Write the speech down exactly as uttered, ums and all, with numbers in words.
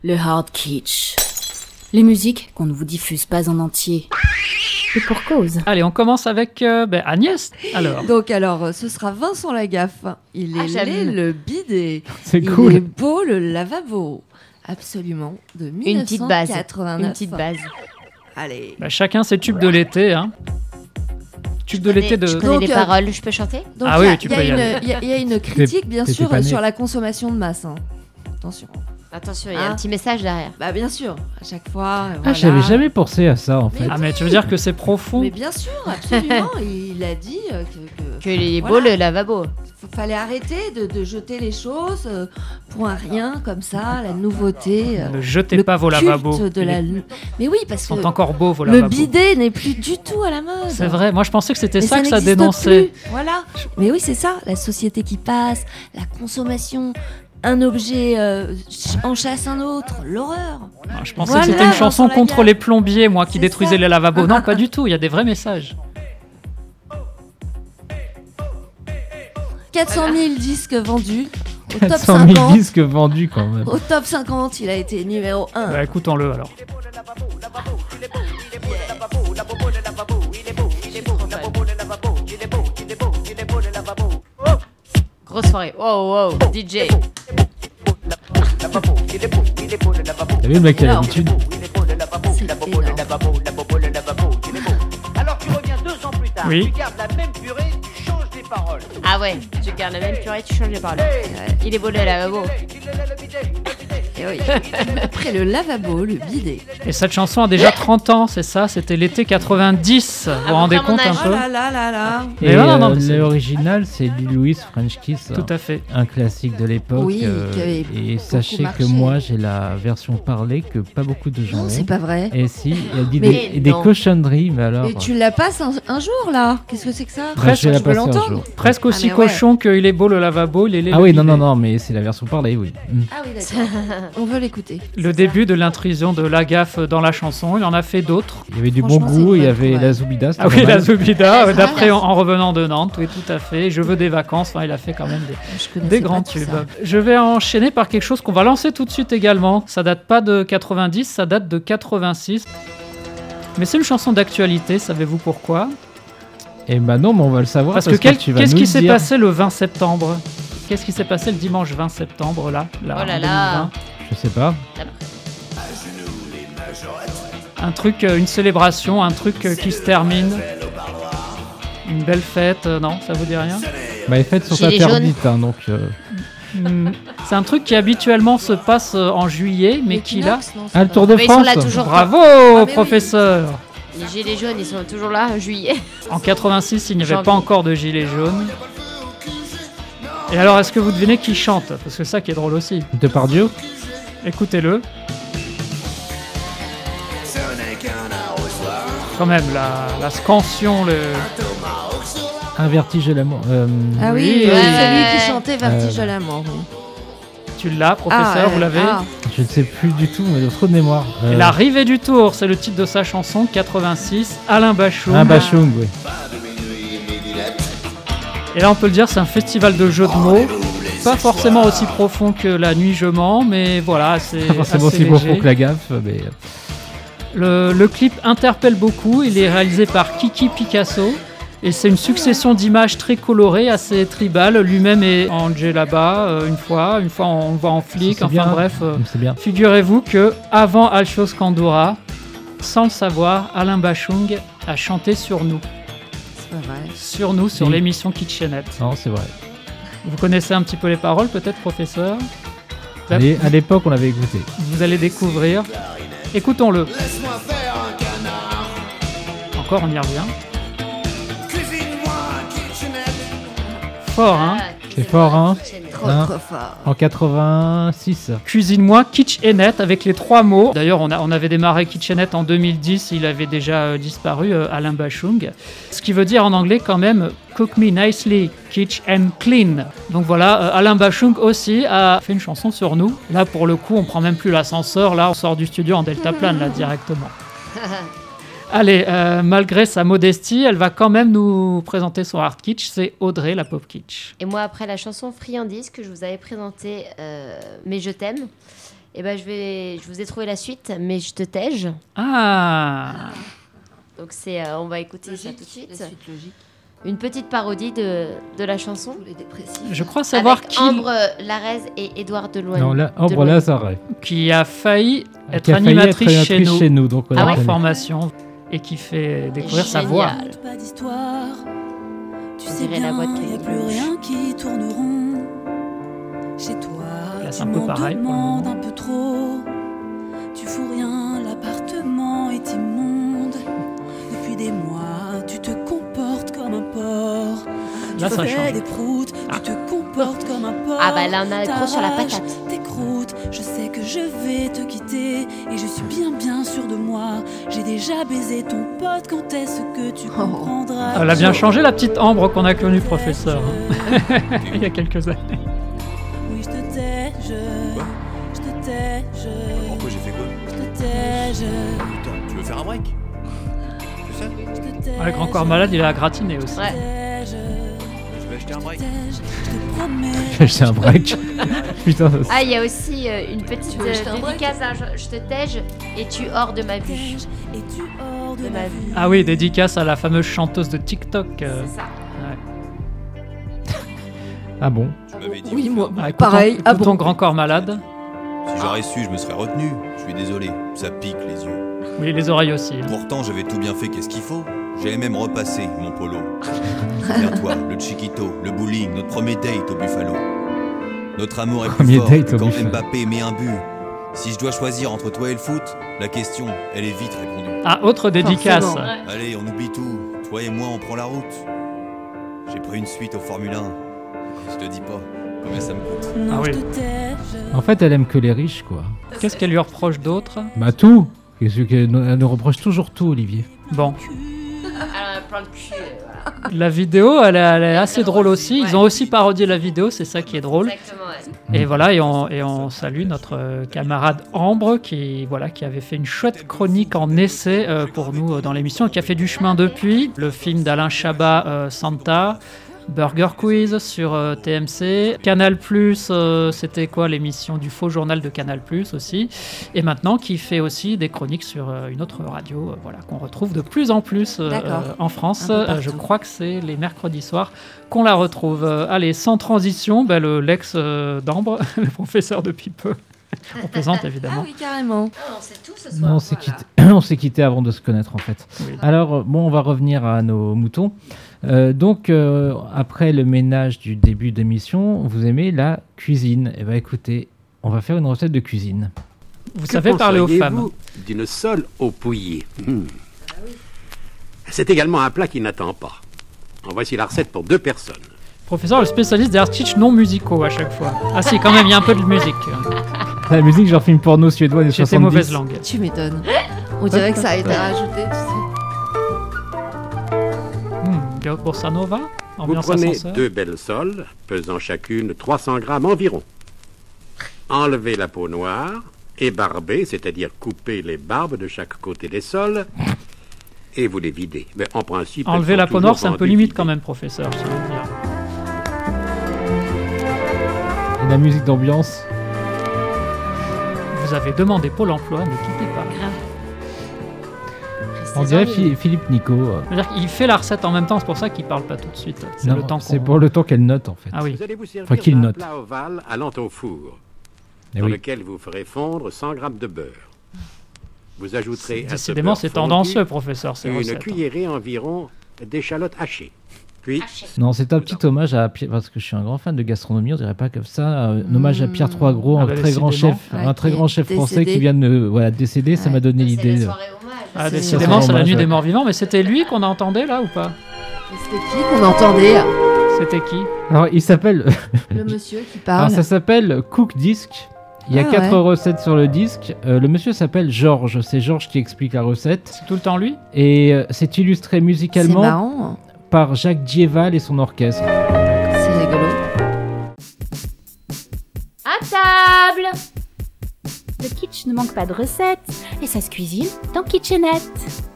Le hard kitsch. Les musiques qu'on ne vous diffuse pas en entier. Et pour cause. Allez, on commence avec euh, ben, Agnès, alors. Donc alors, ce sera Vincent Lagaffe. Il est Ah, laid, le bidet. C'est Il cool. est beau, le lavabo. Absolument, de Une petite base. dix-neuf cent quatre-vingt-neuf. Une petite base. Allez. Ben, chacun ses tubes de l'été, hein. Tubes de Je connais- l'été de... Je connais Donc, les euh, paroles, je peux chanter Donc, Ah il y a- oui, tu il y a peux y une- aller. Il y, a- il y a une critique, bien t'étais sûr, pas né. sur la consommation de masse. hein. Attention. Attention, il y a Ah. un petit message derrière. Bah bien sûr, à chaque fois. Ah, voilà. j'avais jamais pensé à ça en fait. Ah, mais tu veux dire que c'est profond? Mais bien sûr, absolument. Il a dit euh, que, que- Que les Voilà. beaux, le lavabo. f- fallait arrêter de, de jeter les choses euh, pour un rien comme ça, la nouveauté. euh, Ne jetez le pas vos culte lavabos. de la... Ils Mais oui, parce que sont encore beaux, vos le lavabos. bidet n'est plus du tout à la mode. C'est vrai, moi je pensais que c'était Mais ça que ça n'existe dénonçait. plus. Voilà. Mais oui, c'est ça, la société qui passe, la consommation, un objet euh, ch- en chasse un autre, l'horreur. Ah, je pensais Voilà, que c'était une chanson Vincent contre Lagaffe. les plombiers, moi, qui C'est détruisait ça. les lavabos. Non, pas du tout, il y a des vrais messages. quatre cent mille disques vendus. Au top quatre cent mille cinquante. disques vendus quand même. Au top cinquante, il a été numéro un. Bah, écoutons-le alors. Grosse soirée. Wow, wow, D J. T'as vu le mec qui a énorme. l'habitude? C'est énorme. Alors tu reviens deux ans plus tard, Oui. tu gardes la même purée, tu changes des paroles. Ah ouais, tu gardes la même purée, tu changes les paroles. Il est beau, le lavabo. Et oui. Après le lavabo, le bidet. Et cette chanson a déjà trente ans, c'est ça? C'était l'été quatre-vingt-dix. Vous vous rendez à mon compte un âge. Oh peu? là là là là. Mais Et non, non, non, euh, mais c'est- l'original, c'est Lil Louis French Kiss. Tout à fait. Un classique de l'époque. Oui, euh, qui avait et beaucoup sachez marché. que moi, j'ai la version parlée que pas beaucoup de gens Non, ont. c'est pas vrai. Et si, elle dit Mais des, et des non. cochonneries, mais alors. Et tu la passes un, un jour là. Qu'est-ce que c'est que ça Bah, je vais la Je peux passer un l'entendre. jour. Presque aussi Ah, mais ouais. cochon qu'il est beau le lavabo, il est laid Ah le oui, non, bidet. non, non, mais c'est la version parlée, oui. Mm. Ah oui, d'accord. On veut l'écouter. Le début de l'intrusion de Lagaffe dans la chanson, il en a fait d'autres. Il y avait du bon Franchement, c'est goût, une il y bonne avait trouvaille. la Zoubida. c'était Ah pas oui, mal. la Zoubida, Ah, ouais, d'après ah. en, en revenant de Nantes, oui, tout à fait. Je veux des vacances, enfin, il a fait quand même des, Je connaissais des pas grands tout tubes. ça. Je vais enchaîner par quelque chose qu'on va lancer tout de suite également. Ça date pas de quatre-vingt-dix, ça date de quatre-vingt-six. Mais c'est une chanson d'actualité, savez-vous pourquoi? Eh ben non, mais on va le savoir. Parce, Parce, que, quel- tu vas qu'est-ce nous qui le s'est dire. passé le vingt septembre? Qu'est-ce qui s'est passé le dimanche vingt septembre, là, là Oh là en là. deux mille vingt? Je sais pas. Un truc, euh, une célébration, un truc euh, qui se termine. Une belle fête, euh, non, ça vous dit rien? Bah, les fêtes sont Gilets interdites, hein, donc. euh, Hmm, C'est un truc qui habituellement se passe euh, en juillet, mais Les qui là... Kinox, non, c'est Ah, le pas Tour de Mais ils sont France. là toujours. Bravo, mais oui. professeur! Les gilets jaunes, ils sont toujours là en juillet. En quatre-vingt-six, il n'y avait Janvier. pas encore de gilets jaunes. Et alors, est-ce que vous devinez qui chante? Parce que c'est ça qui est drôle aussi. Depardieu. Écoutez-le. Quand même, la, la scansion, le... Un vertige de l'amour. Euh, Ah oui, Oui. euh, Ouais, celui ouais, qui ouais. chantait Vertige Euh, à la mort. oui. tu l'as, professeur, Ah, ouais, vous l'avez? ah. Je ne sais plus du tout, mais j'ai trop de mémoire. Euh, L'arrivée du tour, c'est le titre de sa chanson, quatre-vingt-six, Alain Bachung. Un Bachung, oui. Et là, on peut le dire, c'est un festival de jeux de mots. Pas forcément aussi profond que La Nuit Je mens, mais voilà, c'est Pas forcément assez aussi profond léger. que la gaffe, mais. Le, le clip interpelle beaucoup, il est réalisé par Kiki Picasso et c'est une succession d'images très colorées, assez tribales. Lui-même est en djellaba euh, une fois, une fois on le voit en flic, C'est enfin bien. bref. euh, C'est bien. Figurez-vous que avant Alchos Kandura, sans le savoir, Alain Bachung a chanté sur nous, C'est pas vrai. sur nous, sur Si. l'émission Kitchenette. Non, c'est vrai. Vous connaissez un petit peu les paroles peut-être, professeur? Là, Allez, à l'époque, on l'avait écouté. Vous allez découvrir. Écoutons-le. Encore, on y revient. Fort, hein? C'est fort, hein. Trop, Hein. trop fort. En quatre-vingt-six. Cuisine-moi Kitchenette avec les trois mots. D'ailleurs, on, a- on avait démarré Kitchenette en deux mille dix, il avait déjà euh, disparu, euh, Alain Bachung. Ce qui veut dire en anglais quand même Cook me nicely, kitch and clean. Donc voilà, euh, Alain Bachung aussi a fait une chanson sur nous. Là, pour le coup, on prend même plus l'ascenseur, là, on sort du studio en deltaplane, là, directement. Allez, euh, malgré sa modestie, elle va quand même nous présenter son hard kitsch, c'est Audrey, la pop kitsch. Et moi, après la chanson Friandise que je vous avais présentée, euh, Mais je t'aime, Et ben je vais, je vous ai trouvé la suite, mais je te tège. Ah, Donc c'est, euh, on va écouter ça Logique, tout de suite. la suite logique. Une petite parodie de, de la chanson. Tous les dépressifs. je crois savoir Avec qui, Ambre Larez et Édouard Deloigne. Non, là, Ambre Deloigne. Lazare. qui a failli être Qui a failli animatrice, être chez nous, chez nous. Donc on en la connaît. formation, et qui fait découvrir sa voix. Génial. Pas d'histoire. Tu On sais dirait la bien, voix de y a Camille plus Lelouch. rien qui tourne rond. Chez toi, Là, c'est tu un peu m'en pareil pour le demandes moment. un peu trop. Tu fous rien, l'appartement est immonde. Depuis des mois, tu te comportes comme un porc. Là, tu ça fais change. des proutes, Ah. tu te comportes comme un porc. Ah bah là on a gros sur la T'arraches patate. tes croûtes, je sais que je vais te quitter et je suis bien bien sûre de moi. J'ai déjà baisé ton pote, quand est-ce que tu comprendras? Elle a bien changé la petite Ambre qu'on a connue, professeur, hein. il y a quelques années. Oui, je te tège, je te tège, Pourquoi j'ai fait quoi? je te tège, Putain, tu veux faire un break? C'est ça? je te tège. Ah, le grand corps malade, il a gratiné aussi. Ouais. Tège, Je vais acheter un break. tège, je te promets. J'ai un break. Putain, ça- Ah, il y a aussi euh, une petite Tu veux euh, jeter un break dédicace. hein, je, je te tège et tu hors de ma vue. Tège, et tu hors de De ma ma vue. Ah oui, dédicace à la fameuse chanteuse de TikTok. euh, C'est ça. Ah bon? Tu m'avais dit. Oui, moi, ah, écoutons- pareil. Ah écoutons bon. grand corps malade. Si j'aurais su, je me serais retenu. Je suis désolé, ça pique les yeux. Oui, les oreilles aussi. hein. Pourtant, j'avais tout bien fait, qu'est-ce qu'il faut? J'avais même repassé mon polo. Souviens-toi, le Chiquito, le bowling, notre premier date au Buffalo. Notre amour est plus Premier fort date que au quand Buffalo. Mbappé met un but. Si je dois choisir entre toi et le foot, la question, elle est vite répondue. Ah, autre dédicace. Forcément. Allez, on oublie tout. Toi et moi, on prend la route. J'ai pris une suite au Formule un. Je te dis pas combien ça me coûte. Non, Ah oui. je te tège. En fait, elle aime que les riches, quoi. Qu'est-ce qu'elle lui reproche d'autre? Bah tout. Qu'est-ce que- Elle nous reproche toujours tout, Olivier. Bon, Alors, un plan de cul, euh, voilà. la vidéo, elle est, elle est assez Elle drôle refuse, aussi. Ils ouais. ont aussi parodié la vidéo, c'est ça qui est drôle. Exactement, ouais. Et voilà, et on, et on salue notre euh, camarade Ambre qui, voilà, qui avait fait une chouette chronique en essai euh, pour nous euh, dans l'émission et qui a fait du chemin depuis. Le film d'Alain Chabat, euh, Santa, Burger Quiz sur euh, T M C, Canal+, euh, c'était quoi l'émission du faux journal de Canal+, aussi. Et maintenant qui fait aussi des chroniques sur euh, une autre radio, euh, voilà, qu'on retrouve de plus en plus euh, D'accord. euh, en France. Un peu Euh, partout. je crois que c'est les mercredis soirs qu'on la retrouve. Euh, allez, sans transition, bah, le l'ex euh, d'Ambre, le professeur depuis peu. On plaisante Ah évidemment. oui, carrément. Ah, on sait tout ce soir. Non, on s'est voilà. quitté. On s'est quitté avant de se connaître, en fait. Oui. Alors, euh, bon, on va revenir à nos moutons. Euh, donc, euh, après le ménage du début d'émission, vous aimez la cuisine. Eh bien, écoutez, on va faire une recette de cuisine. Vous Que savez parler aux femmes. penseriez-vous d'une sole au pouilly? Hmm. C'est également un plat qui n'attend pas. En voici la recette pour deux personnes. Professeur, le spécialiste des artichs non musicaux à chaque fois. Ah si, quand même, il y a un peu de musique. La musique, genre film porno suédois des J'étais soixante-dix. mauvaise langue. Tu m'étonnes. On dirait que ça a été rajouté, tu sais. Hmm, Bossa Nova, Vous ambiance prenez ascenseur. deux belles soles, pesant chacune trois cents grammes environ. Enlevez la peau noire, ébarbez, c'est-à-dire coupez les barbes de chaque côté des soles, et vous les videz. Mais en principe, elles Enlever sont la peau toujours noire, c'est un peu vendues limite vidées. quand même, professeur, je tiens à le dire. Et la musique d'ambiance. Vous avez demandé Pôle emploi, ne quittez pas. On dirait Phi- Philippe Nico. euh. C'est-à-dire qu'il fait la recette en même temps, c'est pour ça qu'il parle pas tout de suite. C'est Non, le temps c'est qu'on... pour le temps qu'elle note, en fait. Ah oui. Vous allez vous servir Enfin, qu'il d'un note. plat ovale allant au four, Eh dans oui. lequel vous ferez fondre cent grammes de beurre. Vous ajouterez à ce Décidément, beurre c'est fondu tendancieux, professeur, ces une recettes. cuillerée environ d'échalotes hachées. Puis, Non, c'est un petit hommage à Pierre, parce que je suis un grand fan de gastronomie, on dirait pas comme ça. euh, Un hommage à Pierre Troisgros, Ah un bah, très grand décidément. chef, Ouais, un très qui grand est chef français décédé. qui vient de voilà, décéder. Ça Ouais. m'a donné C'est l'idée. la de- soirée hommage. Ah, C'est- décidément, c'est la hommage, nuit ouais. des morts vivants, mais c'était lui qu'on entendait là ou pas? C'était qui qu'on entendait? C'était qui? Alors, il s'appelle. Le monsieur qui Alors, parle. ça s'appelle Cook Disc. Il y a Ah, quatre ouais. recettes sur le disque. Euh, le monsieur s'appelle Georges. C'est Georges qui explique la recette. C'est tout le temps lui? Et euh, c'est illustré C'est musicalement marrant. par Jacques Dieval et son orchestre. C'est rigolo. À table! Le kitsch ne manque pas de recettes et ça se cuisine dans Kitchenette.